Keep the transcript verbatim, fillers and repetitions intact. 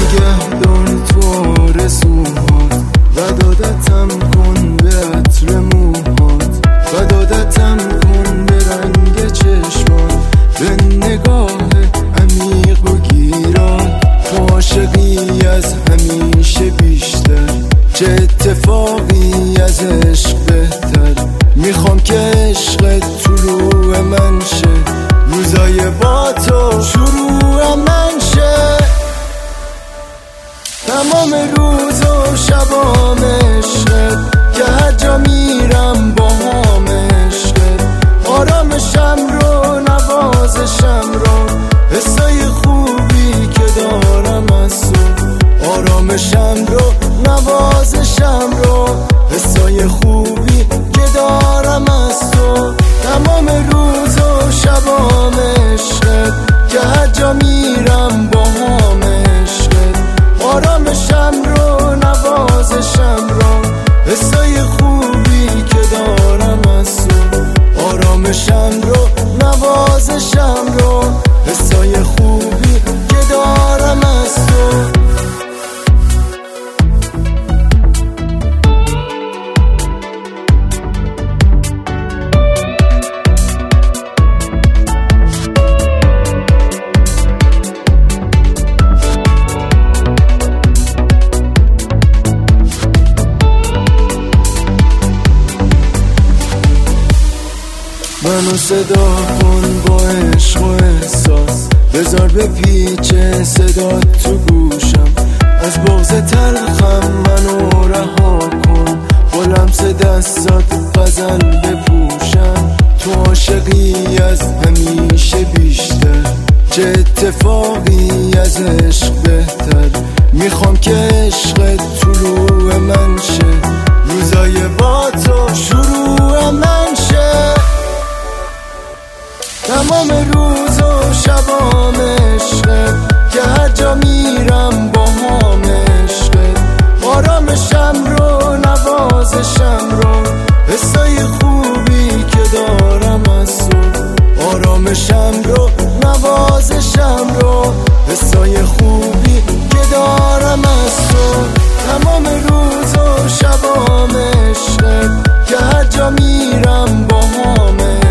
نگهدار تو آرزوهات و دادتم کن به عطر موهات و دادتم کن به رنگ چشمات، به نگاه عمیق و گیرات. تو عاشقی از همیشه بیشتر، چه اتفاقی از عشق بهتر. میخوام که عشق طلوع من شه، روزای با تو شروع من شه. تمام روز و شبام عشقت، که هر جا میرم با هم عشقت. آرامشم رو نوازشم رو، حسای خوبی که دارم از تو. آرامشم رو نوازشم رو، حسای خوبی که دارم از تو. تمام روز و شبام عشقت، که هر جا میرم با هم عشقت. آرامشم رو نوازشم رو، حسای خوبی که دارم از تو. آرامشم رو نوازشم رو، حسای خوبی که دارم از تو. منو صدا کن با عشق و احساس، بذار به پیچ صدا تو گوشم. از بغض تلخم منو رها کن، با لمس دستات غزل بپوشم. تو عاشقی از همیشه بیشتر، چه اتفاقی از عشق بهتر. میخوام که عشق طلوع من شه، روزای با تو شروع من شه. تمام روز و شبام عشقت، که هر جا میرم با هم عشقت. آرامشم رو نوازشم رو، حسای خوبی که دارم از تو. آرامشم رو نوازشم رو، حسای خوبی که دارم از تو. تمام روز و شبام عشقت، که هر جا میرم با هم عشقت.